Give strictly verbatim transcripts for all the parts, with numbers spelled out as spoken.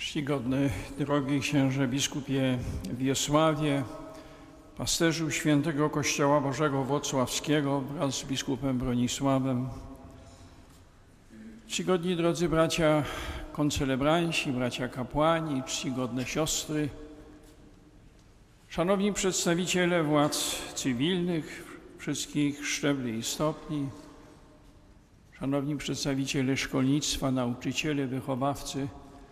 Czcigodny, drogi księże biskupie Wiesławie, pasterzu Świętego Kościoła Bożego Włocławskiego wraz z biskupem Bronisławem, czcigodni drodzy bracia koncelebranci, bracia kapłani, czcigodne siostry, szanowni przedstawiciele władz cywilnych wszystkich szczebli i stopni, szanowni przedstawiciele szkolnictwa, nauczyciele, wychowawcy,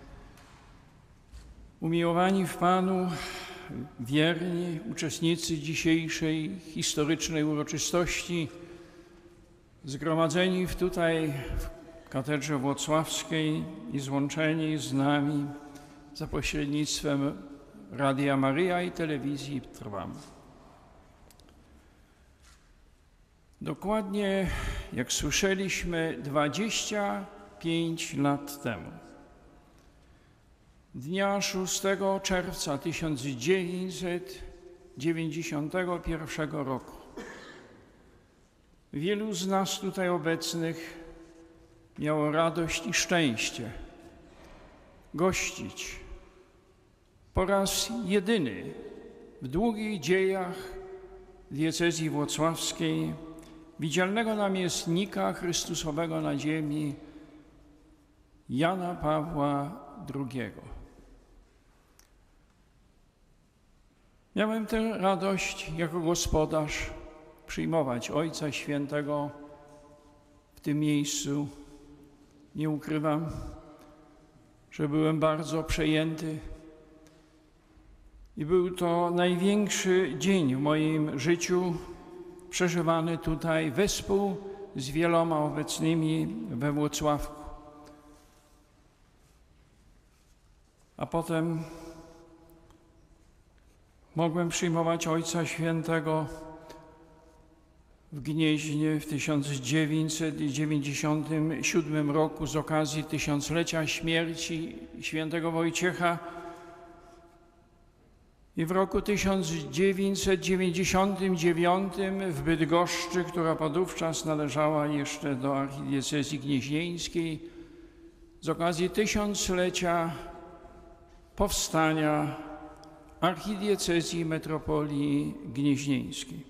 umiłowani w Panu, wierni uczestnicy dzisiejszej historycznej uroczystości, zgromadzeni tutaj w Katedrze Włocławskiej i złączeni z nami za pośrednictwem Radia Maryja i telewizji Trwam. Dokładnie, jak słyszeliśmy, dwadzieścia pięć lat temu, dnia szóstego czerwca tysiąc dziewięćset dziewięćdziesiątego pierwszego roku, wielu z nas tutaj obecnych miało radość i szczęście gościć po raz jedyny w długich dziejach diecezji włocławskiej widzialnego namiestnika Chrystusowego na ziemi Jana Pawła drugiego. Miałem tę radość jako gospodarz przyjmować Ojca Świętego w tym miejscu. Nie ukrywam, że byłem bardzo przejęty i był to największy dzień w moim życiu przeżywany tutaj wespół z wieloma obecnymi we Włocławku. A potem mogłem przyjmować Ojca Świętego w Gnieźnie w tysiąc dziewięćset dziewięćdziesiątym siódmym roku z okazji tysiąclecia śmierci świętego Wojciecha i w roku tysiąc dziewięćset dziewięćdziesiątym dziewiątym w Bydgoszczy, która podówczas należała jeszcze do archidiecezji gnieźnieńskiej, z okazji tysiąclecia powstania archidiecezji metropolii gnieźnieńskiej.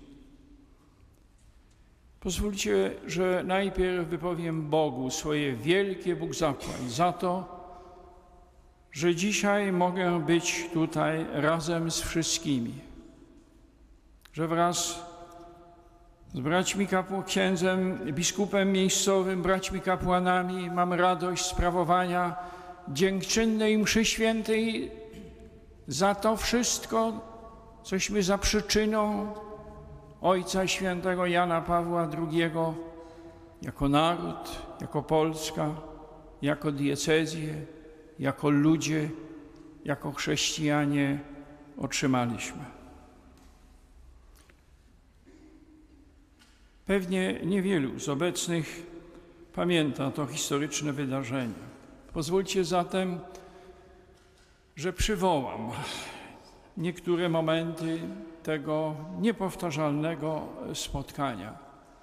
Pozwólcie, że najpierw wypowiem Bogu swoje wielkie Bóg zapłać za to, że dzisiaj mogę być tutaj razem z wszystkimi, że wraz z braćmi kapł- księdzem, biskupem miejscowym, braćmi kapłanami mam radość sprawowania dziękczynnej mszy świętej za to wszystko, cośmy za przyczyną Ojca Świętego Jana Pawła drugiego jako naród, jako Polska, jako diecezję, jako ludzie, jako chrześcijanie otrzymaliśmy. Pewnie niewielu z obecnych pamięta to historyczne wydarzenie. Pozwólcie zatem, że przywołam niektóre momenty tego niepowtarzalnego spotkania.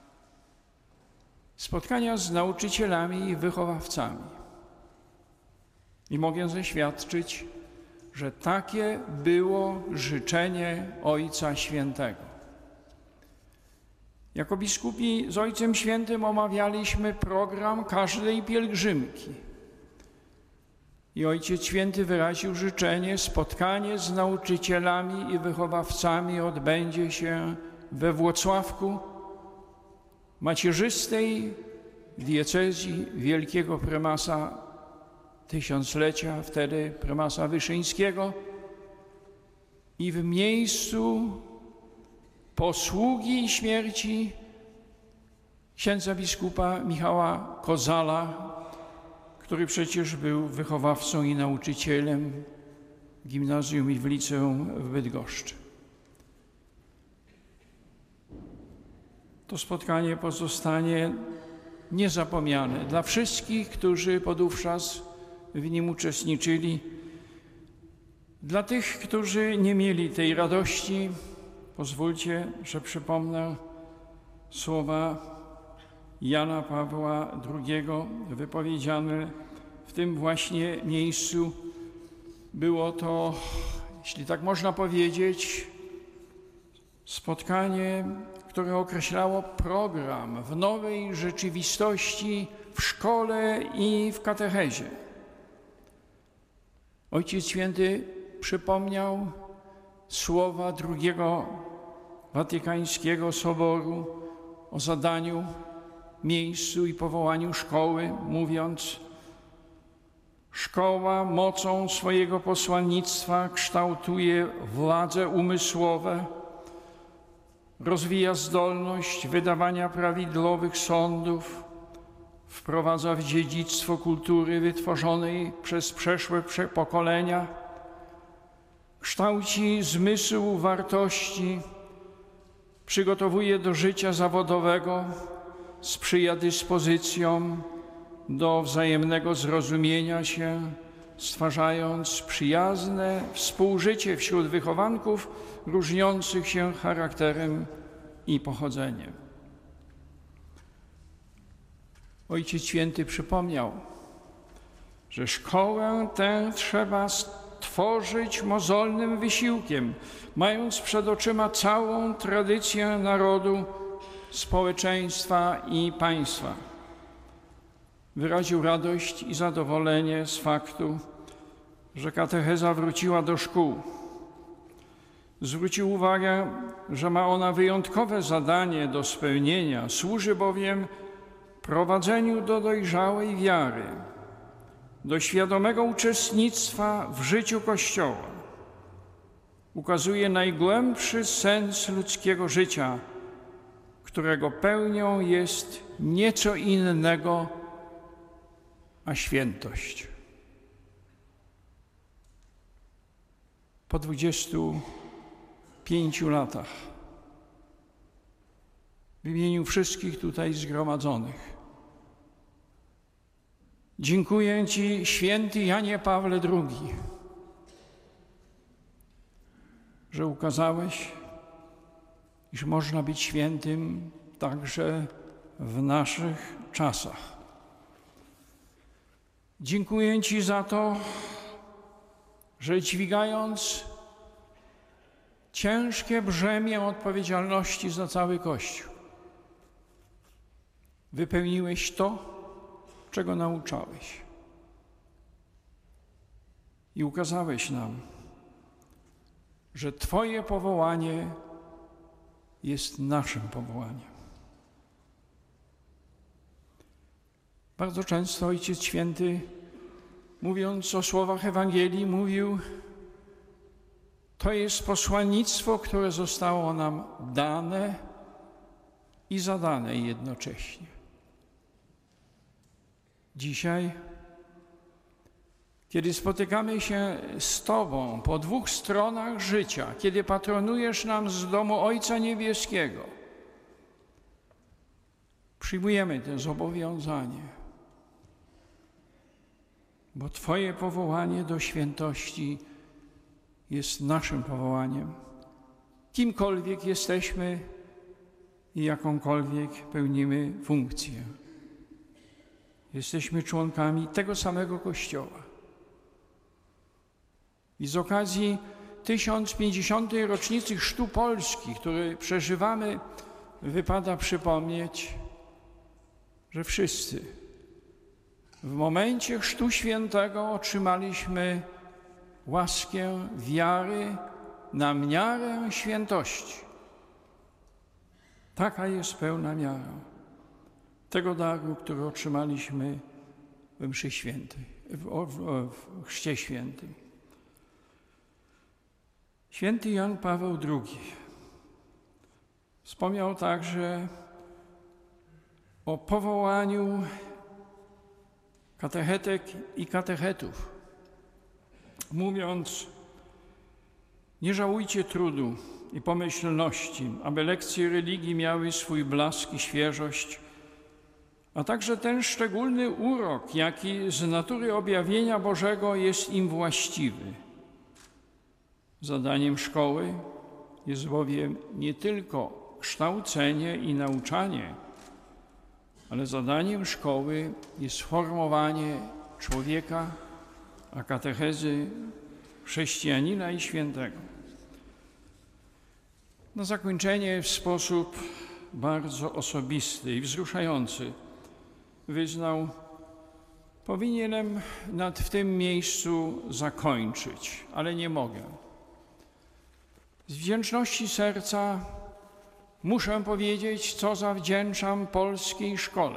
Spotkania z nauczycielami i wychowawcami. I mogę zaświadczyć, że takie było życzenie Ojca Świętego. Jako biskupi z Ojcem Świętym omawialiśmy program każdej pielgrzymki. I Ojciec Święty wyraził życzenie, spotkanie z nauczycielami i wychowawcami odbędzie się we Włocławku, macierzystej diecezji wielkiego prymasa tysiąclecia, wtedy prymasa Wyszyńskiego, i w miejscu posługi i śmierci księdza biskupa Michała Kozala, który przecież był wychowawcą i nauczycielem w gimnazjum i w liceum w Bydgoszczy. To spotkanie pozostanie niezapomniane dla wszystkich, którzy podówczas w nim uczestniczyli. Dla tych, którzy nie mieli tej radości, pozwólcie, że przypomnę słowa Jana Pawła drugiego wypowiedziane w tym właśnie miejscu Było to, jeśli tak można powiedzieć, spotkanie, które określało program w nowej rzeczywistości w szkole i w katechezie. Ojciec Święty przypomniał słowa drugiego Watykańskiego Soboru o zadaniu, miejscu i powołaniu szkoły, mówiąc: szkoła mocą swojego posłannictwa kształtuje władze umysłowe, rozwija zdolność wydawania prawidłowych sądów, wprowadza w dziedzictwo kultury wytworzonej przez przeszłe pokolenia, kształci zmysł wartości, przygotowuje do życia zawodowego, sprzyja dyspozycjom do wzajemnego zrozumienia się, stwarzając przyjazne współżycie wśród wychowanków różniących się charakterem i pochodzeniem. Ojciec Święty przypomniał, że szkołę tę trzeba stworzyć mozolnym wysiłkiem, mając przed oczyma całą tradycję narodu, społeczeństwa i państwa. Wyraził radość i zadowolenie z faktu, że katecheza wróciła do szkół. Zwrócił uwagę, że ma ona wyjątkowe zadanie do spełnienia, służy bowiem prowadzeniu do dojrzałej wiary, do świadomego uczestnictwa w życiu Kościoła. Ukazuje najgłębszy sens ludzkiego życia, którego pełnią jest nieco innego, a świętość. Po dwudziestu pięciu latach w imieniu wszystkich tutaj zgromadzonych dziękuję Ci, święty Janie Pawle drugi, że ukazałeś, iż można być świętym także w naszych czasach. Dziękuję Ci za to, że dźwigając ciężkie brzemię odpowiedzialności za cały Kościół, wypełniłeś to, czego nauczałeś. I ukazałeś nam, że Twoje powołanie jest naszym powołaniem. Bardzo często Ojciec Święty, mówiąc o słowach Ewangelii, mówił: to jest posłannictwo, które zostało nam dane i zadane jednocześnie. Dzisiaj, kiedy spotykamy się z Tobą po dwóch stronach życia, kiedy patronujesz nam z domu Ojca Niebieskiego, przyjmujemy to zobowiązanie, bo Twoje powołanie do świętości jest naszym powołaniem, kimkolwiek jesteśmy i jakąkolwiek pełnimy funkcję. Jesteśmy członkami tego samego Kościoła. I z okazji tysiąc pięćdziesiątej rocznicy Chrztu Polski, który przeżywamy, wypada przypomnieć, że wszyscy w momencie Chrztu Świętego otrzymaliśmy łaskę wiary na miarę świętości. Taka jest pełna miara tego daru, który otrzymaliśmy w mszy świętej, w, w, w Chrzcie Świętym. Święty Jan Paweł drugi wspomniał także o powołaniu katechetek i katechetów, mówiąc: nie żałujcie trudu i pomyślności, aby lekcje religii miały swój blask i świeżość, a także ten szczególny urok, jaki z natury objawienia Bożego jest im właściwy. Zadaniem szkoły jest bowiem nie tylko kształcenie i nauczanie, ale zadaniem szkoły jest formowanie człowieka, a katechezy chrześcijanina i świętego. Na zakończenie w sposób bardzo osobisty i wzruszający wyznał: powinienem nad w tym miejscu zakończyć, ale nie mogę. Z wdzięczności serca muszę powiedzieć, co zawdzięczam polskiej szkole.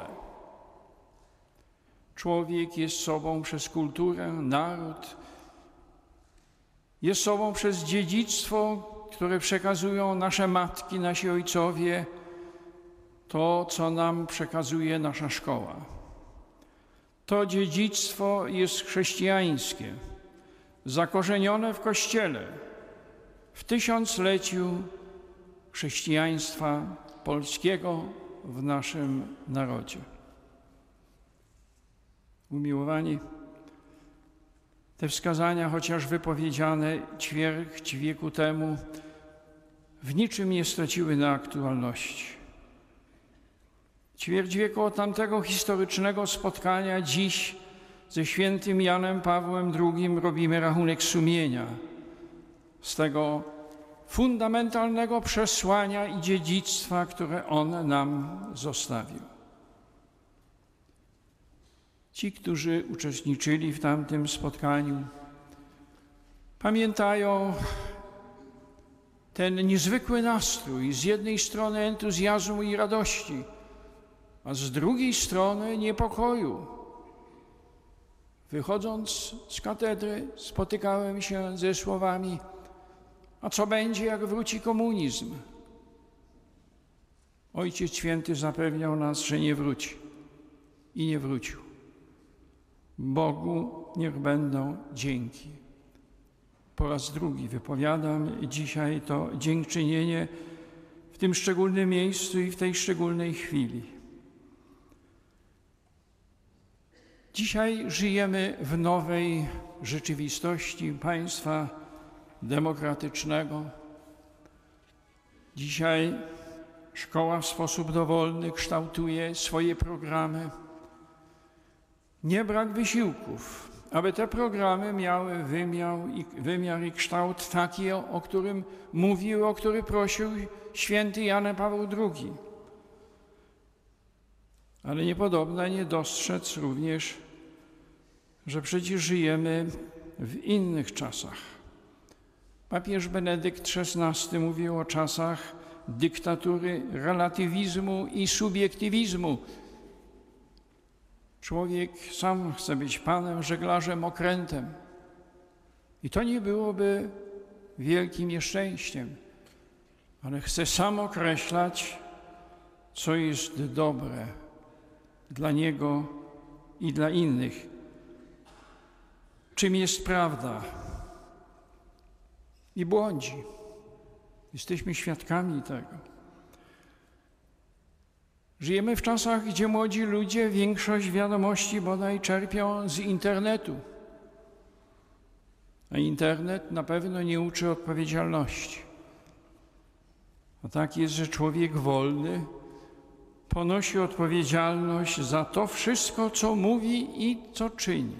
Człowiek jest sobą przez kulturę, naród, jest sobą przez dziedzictwo, które przekazują nasze matki, nasi ojcowie, to, co nam przekazuje nasza szkoła. To dziedzictwo jest chrześcijańskie, zakorzenione w Kościele, w tysiącleciu chrześcijaństwa polskiego w naszym narodzie. Umiłowani, te wskazania, chociaż wypowiedziane ćwierć wieku temu, w niczym nie straciły na aktualności. Ćwierć wieku od tamtego historycznego spotkania dziś ze świętym Janem Pawłem drugim robimy rachunek sumienia z tego fundamentalnego przesłania i dziedzictwa, które on nam zostawił. Ci, którzy uczestniczyli w tamtym spotkaniu, pamiętają ten niezwykły nastrój, z jednej strony entuzjazmu i radości, a z drugiej strony niepokoju. Wychodząc z katedry, spotykałem się ze słowami: a co będzie, jak wróci komunizm? Ojciec Święty zapewniał nas, że nie wróci i nie wrócił. Bogu niech będą dzięki. Po raz drugi wypowiadam dzisiaj to dziękczynienie w tym szczególnym miejscu i w tej szczególnej chwili. Dzisiaj żyjemy w nowej rzeczywistości państwa demokratycznego. Dzisiaj szkoła w sposób dowolny kształtuje swoje programy. Nie brak wysiłków, aby te programy miały wymiar i, wymiar i kształt taki, o, o którym mówił, o który prosił święty Jan Paweł drugi. Ale niepodobna nie dostrzec również, że przecież żyjemy w innych czasach. Papież Benedykt szesnasty mówił o czasach dyktatury relatywizmu i subiektywizmu. Człowiek sam chce być panem, żeglarzem, okrętem. I to nie byłoby wielkim nieszczęściem, ale chce sam określać, co jest dobre dla niego i dla innych. Czym jest prawda? I błądzi. Jesteśmy świadkami tego. Żyjemy w czasach, gdzie młodzi ludzie większość wiadomości bodaj czerpią z internetu. A internet na pewno nie uczy odpowiedzialności. A tak jest, że człowiek wolny ponosi odpowiedzialność za to wszystko, co mówi i co czyni.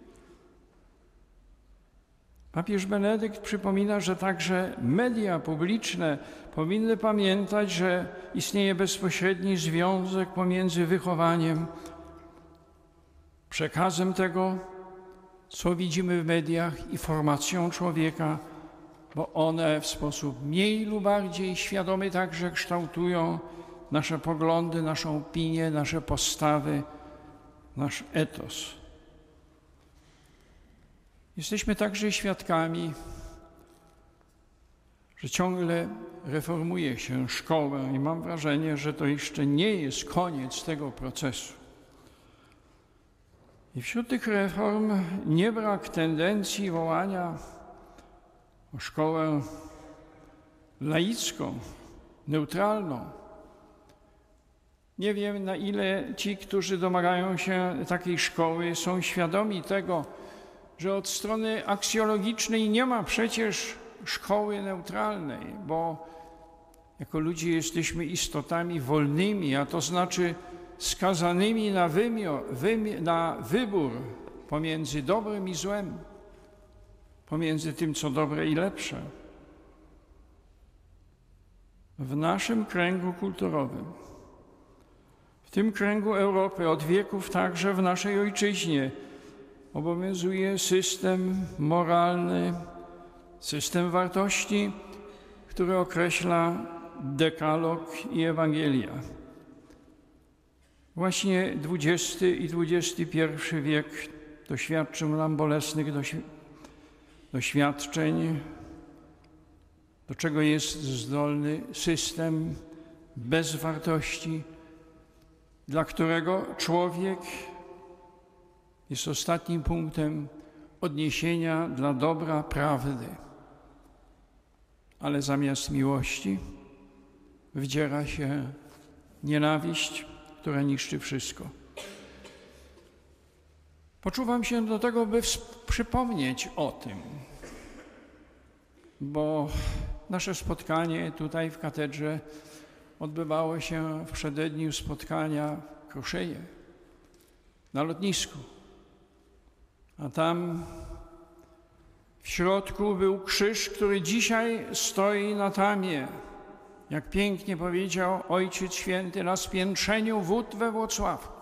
Papież Benedykt przypomina, że także media publiczne powinny pamiętać, że istnieje bezpośredni związek pomiędzy wychowaniem, przekazem tego, co widzimy w mediach, i formacją człowieka, bo one w sposób mniej lub bardziej świadomy także kształtują nasze poglądy, naszą opinię, nasze postawy, nasz etos. Jesteśmy także świadkami, że ciągle reformuje się szkołę i mam wrażenie, że to jeszcze nie jest koniec tego procesu. I wśród tych reform nie brak tendencji wołania o szkołę laicką, neutralną. Nie wiem, na ile ci, którzy domagają się takiej szkoły, są świadomi tego, że od strony aksjologicznej nie ma przecież szkoły neutralnej, bo jako ludzie jesteśmy istotami wolnymi, a to znaczy skazanymi na, wymio, wymi, na wybór pomiędzy dobrem i złem. pomiędzy tym, co dobre i lepsze. W naszym kręgu kulturowym, w tym kręgu Europy, od wieków także w naszej ojczyźnie obowiązuje system moralny, system wartości, który określa dekalog i Ewangelia. Właśnie dwudziesty i dwudziesty pierwszy wiek doświadczył nam bolesnych doświadczeń, do czego jest zdolny system bez wartości, dla którego człowiek jest ostatnim punktem odniesienia dla dobra prawdy. Ale zamiast miłości wdziera się nienawiść, która niszczy wszystko. Poczuwam się do tego, by przypomnieć o tym, bo nasze spotkanie tutaj w katedrze odbywało się w przededniu spotkania w Kruszynie, na lotnisku. A tam w środku był krzyż, który dzisiaj stoi na tamie, jak pięknie powiedział Ojciec Święty, na spiętrzeniu wód we Włocławku.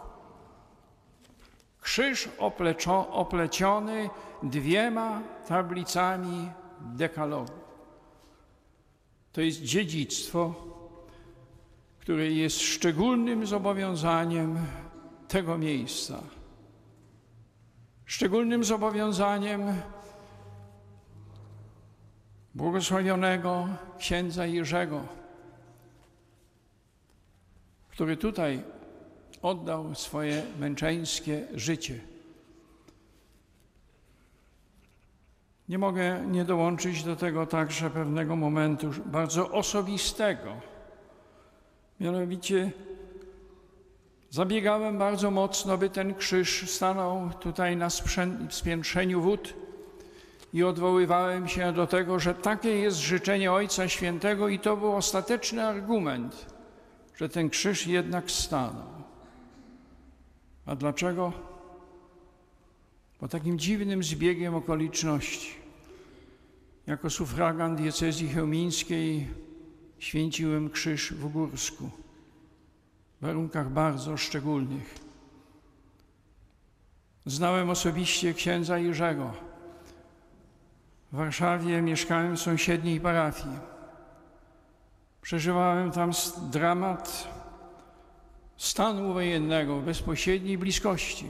Krzyż opleczo, opleciony dwiema tablicami dekalogu. To jest dziedzictwo, które jest szczególnym zobowiązaniem tego miejsca. Szczególnym zobowiązaniem błogosławionego księdza Jerzego, który tutaj oddał swoje męczeńskie życie. Nie mogę nie dołączyć do tego także pewnego momentu bardzo osobistego. Mianowicie zabiegałem bardzo mocno, by ten krzyż stanął tutaj na spiętrzeniu wód i odwoływałem się do tego, że takie jest życzenie Ojca Świętego i to był ostateczny argument, że ten krzyż jednak stanął. A dlaczego? Po takim dziwnym zbiegiem okoliczności. Jako sufragan diecezji chełmińskiej święciłem krzyż w Górsku, w warunkach bardzo szczególnych. Znałem osobiście księdza Jerzego. W Warszawie mieszkałem w sąsiedniej parafii. Przeżywałem tam dramat stanu wojennego w bezpośredniej bliskości.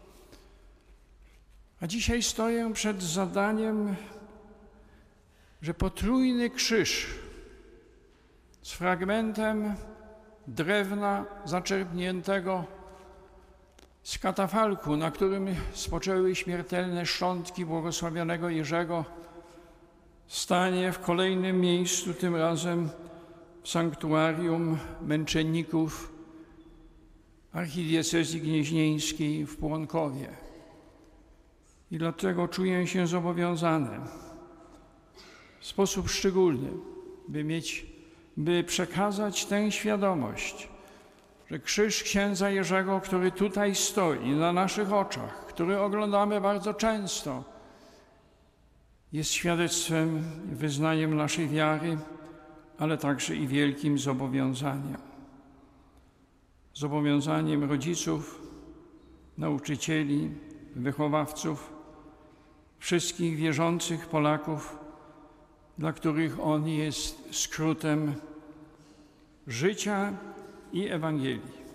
A dzisiaj stoję przed zadaniem, że potrójny krzyż z fragmentem drewna zaczerpniętego z katafalku, na którym spoczęły śmiertelne szczątki błogosławionego Jerzego, stanie w kolejnym miejscu, tym razem w sanktuarium męczenników archidiecezji gnieźnieńskiej w Płonkowie. I dlatego czuję się zobowiązany w sposób szczególny, by mieć, by przekazać tę świadomość, że krzyż księdza Jerzego, który tutaj stoi na naszych oczach, który oglądamy bardzo często, jest świadectwem i wyznaniem naszej wiary, ale także i wielkim zobowiązaniem. Zobowiązaniem rodziców, nauczycieli, wychowawców, wszystkich wierzących Polaków, dla których on jest skrótem życia i Ewangelii.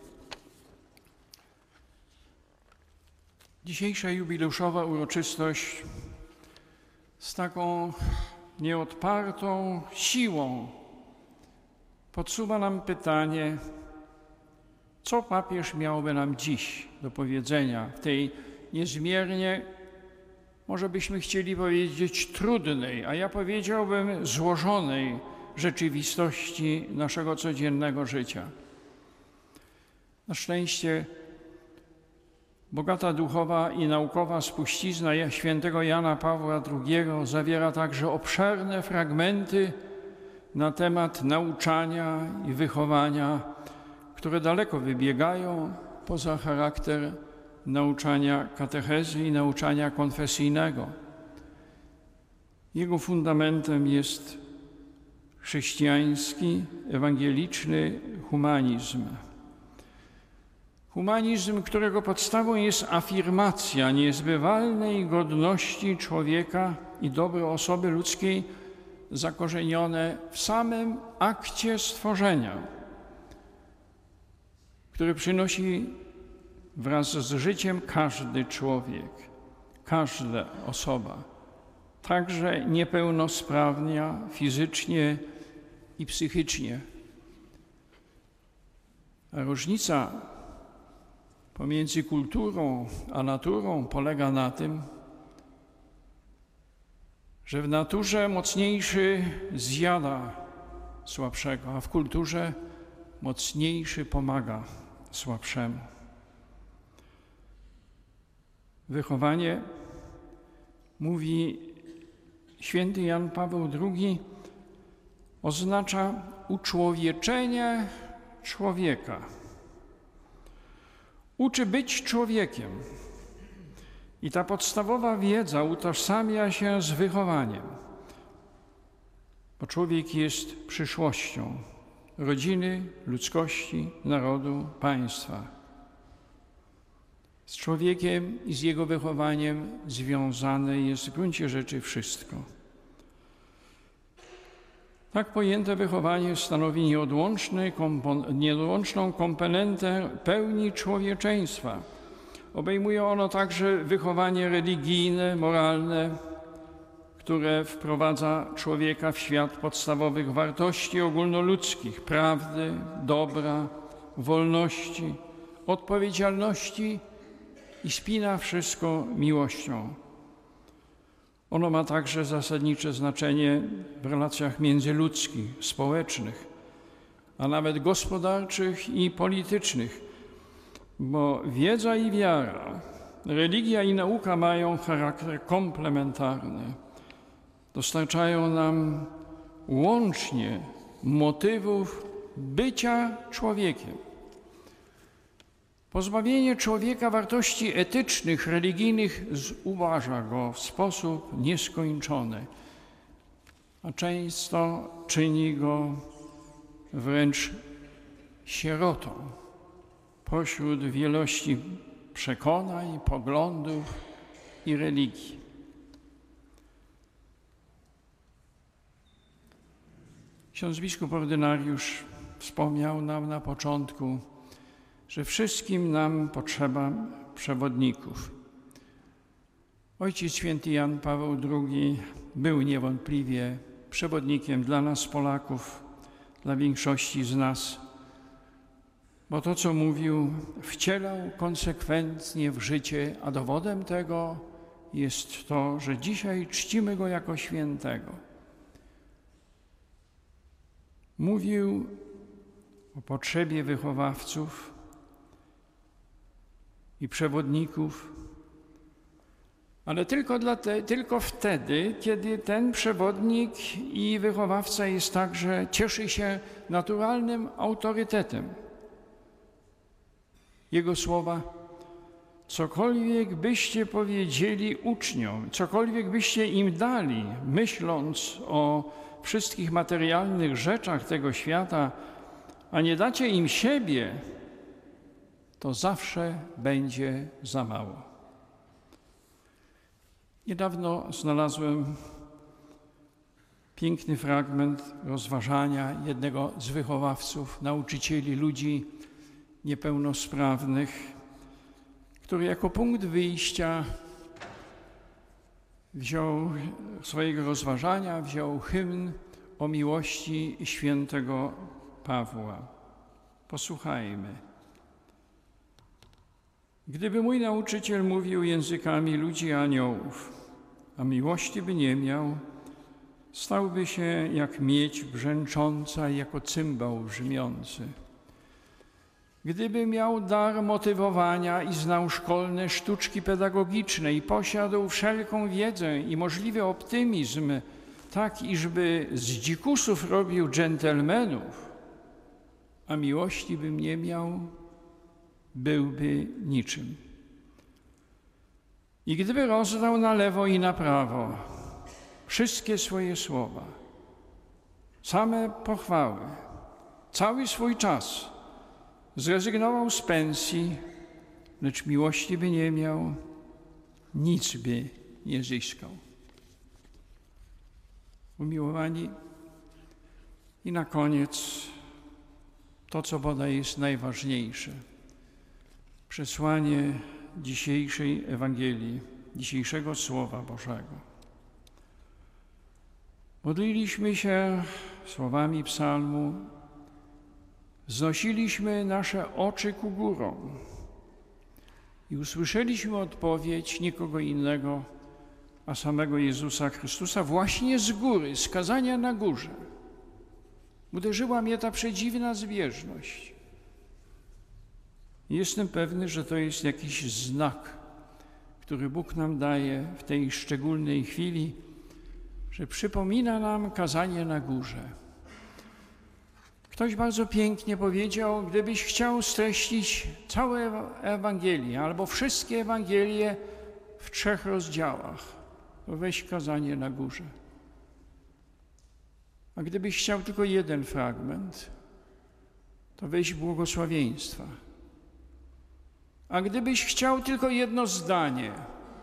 Dzisiejsza jubileuszowa uroczystość z taką nieodpartą siłą podsuwa nam pytanie, co papież miałby nam dziś do powiedzenia w tej niezmiernie, może byśmy chcieli powiedzieć, trudnej, a ja powiedziałbym złożonej rzeczywistości naszego codziennego życia. Na szczęście bogata duchowa i naukowa spuścizna świętego Jana Pawła drugiego zawiera także obszerne fragmenty na temat nauczania i wychowania, które daleko wybiegają poza charakter nauczania katechezy i nauczania konfesyjnego. Jego fundamentem jest chrześcijański, ewangeliczny humanizm. Humanizm, którego podstawą jest afirmacja niezbywalnej godności człowieka i dobra osoby ludzkiej zakorzenione w samym akcie stworzenia, który przynosi wraz z życiem każdy człowiek, każda osoba, także niepełnosprawna fizycznie i psychicznie. A różnica pomiędzy kulturą a naturą polega na tym, że w naturze mocniejszy zjada słabszego, a w kulturze mocniejszy pomaga słabszemu. Wychowanie, mówi święty Jan Paweł drugi, oznacza uczłowieczenie człowieka. Uczy być człowiekiem. I ta podstawowa wiedza utożsamia się z wychowaniem, bo człowiek jest przyszłością rodziny, ludzkości, narodu, państwa. Z człowiekiem i z jego wychowaniem związane jest w gruncie rzeczy wszystko. Tak pojęte wychowanie stanowi nieodłączny, kompon- nieodłączną komponentę pełni człowieczeństwa. Obejmuje ono także wychowanie religijne, moralne, które wprowadza człowieka w świat podstawowych wartości ogólnoludzkich, prawdy, dobra, wolności, odpowiedzialności i spina wszystko miłością. Ono ma także zasadnicze znaczenie w relacjach międzyludzkich, społecznych, a nawet gospodarczych i politycznych, bo wiedza i wiara, religia i nauka mają charakter komplementarny. Dostarczają nam łącznie motywów bycia człowiekiem. Pozbawienie człowieka wartości etycznych, religijnych zubaża go w sposób nieskończony, a często czyni go wręcz sierotą pośród wielości przekonań, poglądów i religii. Ksiądz biskup ordynariusz wspomniał nam na początku, że wszystkim nam potrzeba przewodników. Ojciec święty Jan Paweł drugi był niewątpliwie przewodnikiem dla nas, Polaków, dla większości z nas, bo to, co mówił, wcielał konsekwentnie w życie, a dowodem tego jest to, że dzisiaj czcimy go jako świętego. Mówił o potrzebie wychowawców i przewodników, ale tylko, dla te, tylko wtedy, kiedy ten przewodnik i wychowawca jest także, cieszy się naturalnym autorytetem. Jego słowa: cokolwiek byście powiedzieli uczniom, cokolwiek byście im dali, myśląc o wszystkich materialnych rzeczach tego świata, a nie dacie im siebie, to zawsze będzie za mało. Niedawno znalazłem piękny fragment rozważania jednego z wychowawców, nauczycieli ludzi niepełnosprawnych, który jako punkt wyjścia wziął swojego rozważania, wziął hymn o miłości świętego Pawła. Posłuchajmy. Gdyby mój nauczyciel mówił językami ludzi i aniołów, a miłości by nie miał, stałby się jak miedź brzęcząca i jako cymbał brzmiący. Gdyby miał dar motywowania i znał szkolne sztuczki pedagogiczne i posiadł wszelką wiedzę i możliwy optymizm, tak iżby z dzikusów robił dżentelmenów, a miłości bym nie miał, byłby niczym. I gdyby rozdał na lewo i na prawo wszystkie swoje słowa, same pochwały, cały swój czas zrezygnował z pensji, lecz miłości by nie miał, nic by nie zyskał. Umiłowani, i na koniec to, co bodaj jest najważniejsze. Przesłanie dzisiejszej Ewangelii, dzisiejszego Słowa Bożego. Modliliśmy się słowami psalmu, wznosiliśmy nasze oczy ku górom i usłyszeliśmy odpowiedź nikogo innego, a samego Jezusa Chrystusa właśnie z góry, z kazania na górze. Uderzyła mnie ta przedziwna zbieżność. Jestem pewny, że to jest jakiś znak, który Bóg nam daje w tej szczególnej chwili, że przypomina nam kazanie na górze. Ktoś bardzo pięknie powiedział, gdybyś chciał streścić całe Ewangelie albo wszystkie Ewangelie w trzech rozdziałach, to weź kazanie na górze. A gdybyś chciał tylko jeden fragment, to weź błogosławieństwa. A gdybyś chciał tylko jedno zdanie,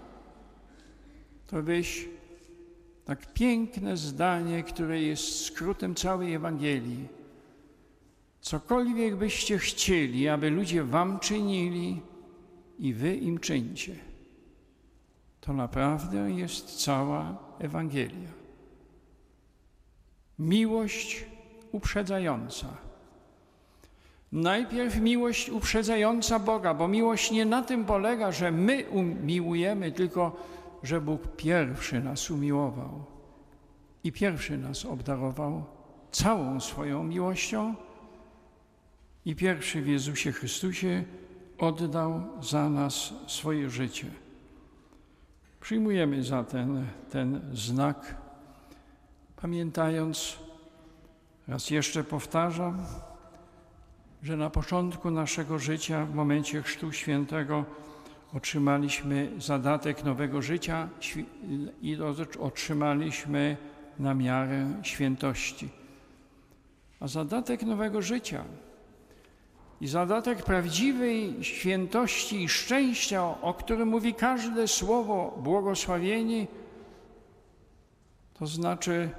to weź tak piękne zdanie, które jest skrótem całej Ewangelii. Cokolwiek byście chcieli, aby ludzie wam czynili i wy im czyńcie. To naprawdę jest cała Ewangelia. Miłość uprzedzająca. Najpierw miłość uprzedzająca Boga, bo miłość nie na tym polega, że my umiłujemy, tylko że Bóg pierwszy nas umiłował i pierwszy nas obdarował całą swoją miłością i pierwszy w Jezusie Chrystusie oddał za nas swoje życie. Przyjmujemy zatem ten znak, pamiętając, raz jeszcze powtarzam, że na początku naszego życia, w momencie Chrztu Świętego, otrzymaliśmy zadatek nowego życia i otrzymaliśmy na miarę świętości. A zadatek nowego życia i zadatek prawdziwej świętości i szczęścia, o którym mówi każde słowo błogosławieni, to znaczy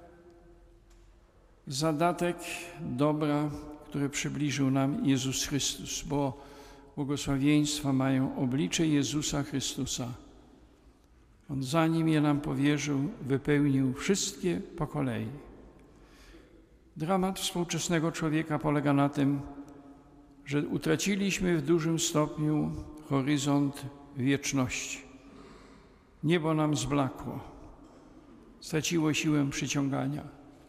zadatek dobra, który przybliżył nam Jezus Chrystus, bo błogosławieństwa mają oblicze Jezusa Chrystusa. On zanim je nam powierzył, wypełnił wszystkie po kolei. Dramat współczesnego człowieka polega na tym, że utraciliśmy w dużym stopniu horyzont wieczności. Niebo nam zblakło, straciło siłę przyciągania.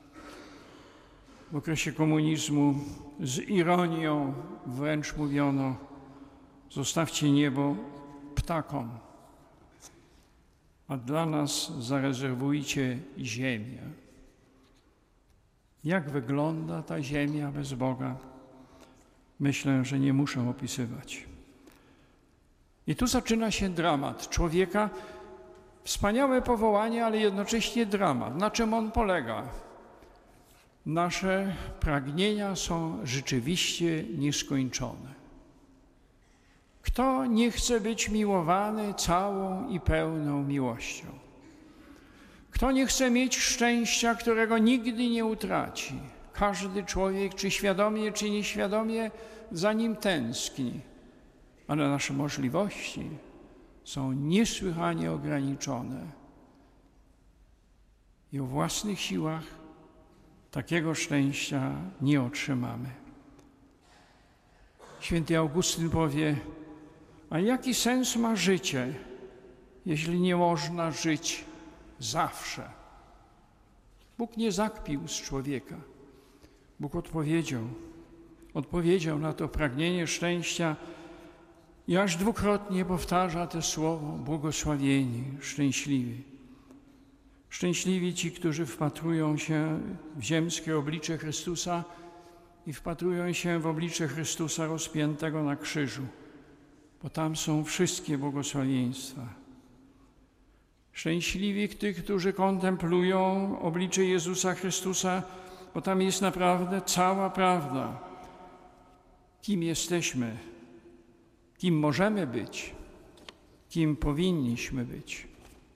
W okresie komunizmu z ironią wręcz mówiono: zostawcie niebo ptakom, a dla nas zarezerwujcie ziemię. Jak wygląda ta ziemia bez Boga? Myślę, że nie muszę opisywać. I tu zaczyna się dramat człowieka. Wspaniałe powołanie, ale jednocześnie dramat. Na czym on polega? Nasze pragnienia są rzeczywiście nieskończone. Kto nie chce być miłowany całą i pełną miłością? Kto nie chce mieć szczęścia, którego nigdy nie utraci? Każdy człowiek, czy świadomie, czy nieświadomie, za nim tęskni. Ale nasze możliwości są niesłychanie ograniczone. I o własnych siłach takiego szczęścia nie otrzymamy. Święty Augustyn powie: a jaki sens ma życie, jeśli nie można żyć zawsze? Bóg nie zakpił z człowieka. Bóg odpowiedział, odpowiedział na to pragnienie szczęścia i aż dwukrotnie powtarza to słowo: błogosławieni, szczęśliwi. Szczęśliwi ci, którzy wpatrują się w ziemskie oblicze Chrystusa i wpatrują się w oblicze Chrystusa rozpiętego na krzyżu, bo tam są wszystkie błogosławieństwa. Szczęśliwi tych, którzy kontemplują oblicze Jezusa Chrystusa, bo tam jest naprawdę cała prawda. Kim jesteśmy, kim możemy być, kim powinniśmy być.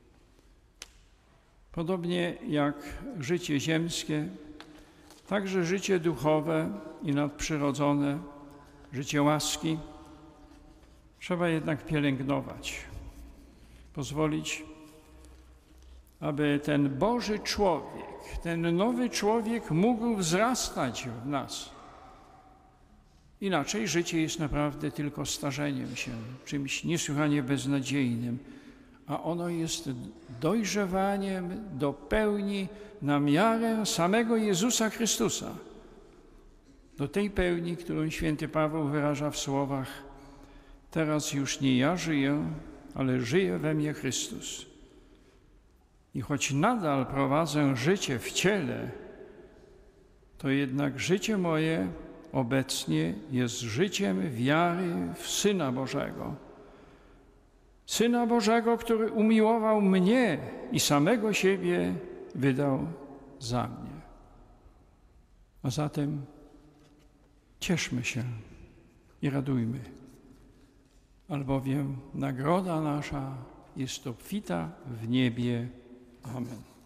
Podobnie jak życie ziemskie, także życie duchowe i nadprzyrodzone, życie łaski trzeba jednak pielęgnować, pozwolić, aby ten Boży człowiek, ten nowy człowiek mógł wzrastać w nas. Inaczej życie jest naprawdę tylko starzeniem się, czymś niesłychanie beznadziejnym, a ono jest dojrzewaniem do pełni na miarę samego Jezusa Chrystusa. Do tej pełni, którą święty Paweł wyraża w słowach: teraz już nie ja żyję, ale żyje we mnie Chrystus. I choć nadal prowadzę życie w ciele, to jednak życie moje obecnie jest życiem wiary w Syna Bożego. Syna Bożego, który umiłował mnie i samego siebie wydał za mnie. A zatem cieszmy się i radujmy, albowiem nagroda nasza jest obfita w niebie. Amen.